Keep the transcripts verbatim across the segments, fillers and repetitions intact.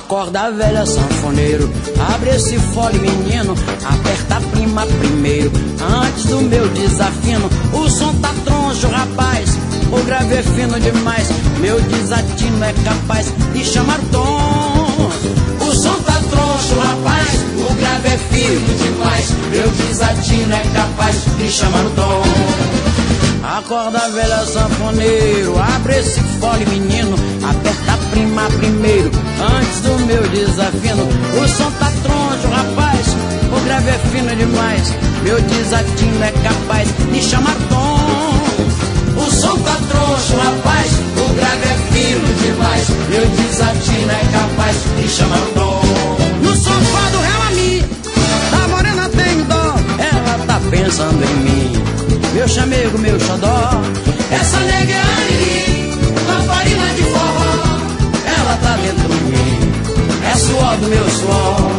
Acorda, velha, sanfoneiro, abre esse fole, menino, aperta a prima primeiro, antes do meu desafino. O som tá troncho, rapaz, o grave é fino demais, meu desatino é capaz de chamar o tom. O som tá troncho, rapaz, o grave é fino demais, meu desatino é capaz de chamar o tom. Acorda, velha, sanfoneiro, abre esse fole, menino, aperta a prima primeiro, antes do meu desafino. O som tá troncho, rapaz, o grave é fino demais, meu desatino é capaz de chamar tom. O som tá troncho, rapaz, o grave é fino demais, meu desatino é capaz de chamar tom. No sofá do Relami, da morena tem dó, ela tá pensando em mim, meu chamego, meu xodó. Essa nega é Anili, lamparina de forró, ela tá dentro de mim, é suor do meu suor.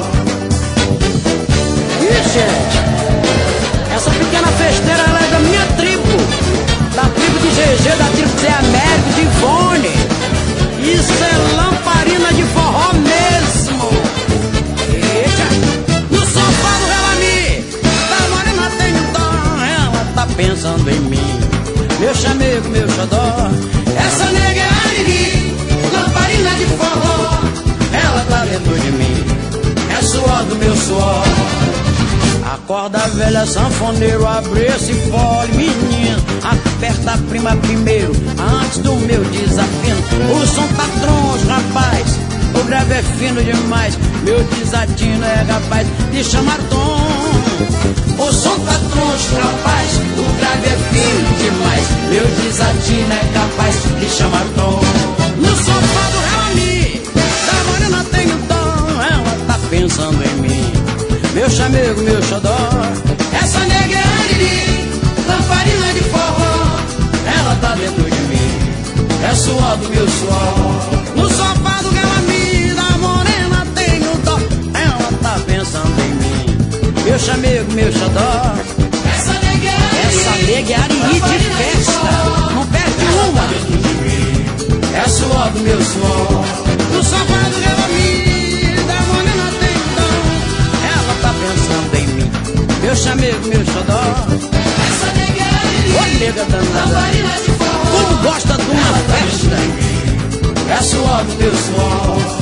Ixi, essa pequena festeira, ela é da minha tribo, da tribo de G G, da tribo de Zé Américo, de Ivone. Isso é lamparina de forró mesmo. Eita, no sofá do Relami, da morena tem dó, ela tá pensando em mim, meu chamego, meu xodó. Essa nega é Anili, lamparina de forró, ela tá dentro de mim, é suor do meu suor. Acorda, velha, sanfoneiro, abre esse fole, menino, aperta a prima primeiro, antes do meu desafino. O som tá troncho, rapaz, o grave é fino demais, meu desatino é capaz de chamar tom. O som tá troncho, rapaz, o grave é fino demais, meu desatino é capaz de chamar tom. No sofá do Relami, da morena tenho dó, ela tá pensando em mim, meu chamego, meu xodó. Essa nega é Anili, lamparina de forró, ela tá dentro de mim, é suor do meu suor. No sofá do Relami, da morena tenho dó, ela tá pensando em mim, meu chamego, meu xodó. Essa nega é Anili, essa nega é Anili de festa, não perde uma, é suor do meu suor. No sofá do Relami, da morena tenho dó, ela tá pensando em mim, meu chamego, meu xodó. Essa nega é Anili, ô nega danada, lamparina de forró, como gosta de uma festa, é suor do meu suor.